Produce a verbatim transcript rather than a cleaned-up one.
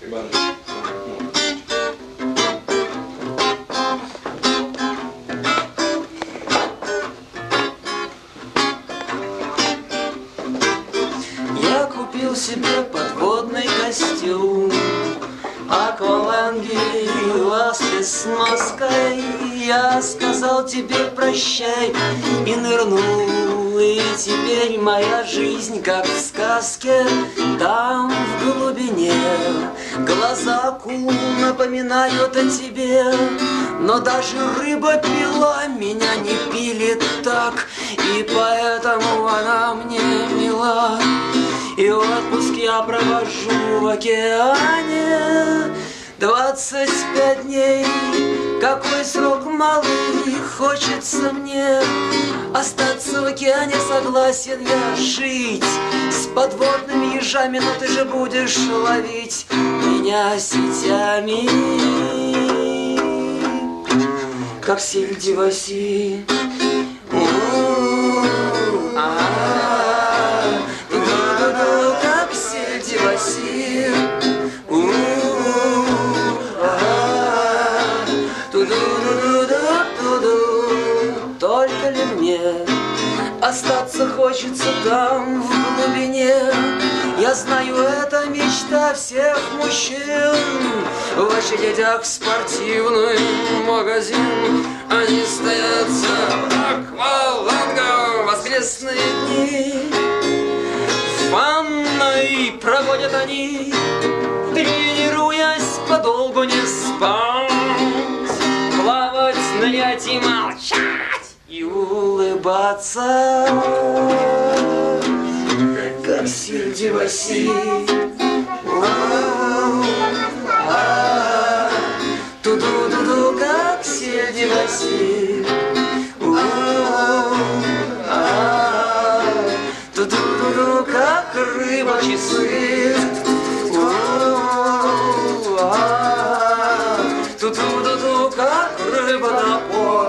Я купил себе подводный костюм, акваланги и ласты с маской. Я сказал тебе прощай и нырнул, и теперь моя жизнь как в сказке. Там в глубине глаза акул напоминают о тебе, но даже рыба-пила меня не пилит так, и поэтому она мне мила. И отпуск я провожу в океане двадцать пять дней. Какой срок малый, хочется мне остаться в океане, согласен я жить с подводными ежами, но ты же будешь ловить меня сетями, как сельди в оси. Как сельди в оси. Только ли мне остаться хочется там в глубине? Я знаю, это мечта всех мужчин. В очередях в спортивный магазин они стоят за аквалангом в воскресные дни. В ванной проводят они, тренируясь подолгу не спать, плавать, нырять и молчать и улыбаться, как сельди в оси. Ту-ду-ду-ду, как сельди в оси. Ту-ду-ду-ду, как рыба часы. Ту-ду-ду-ду, как рыба на поле.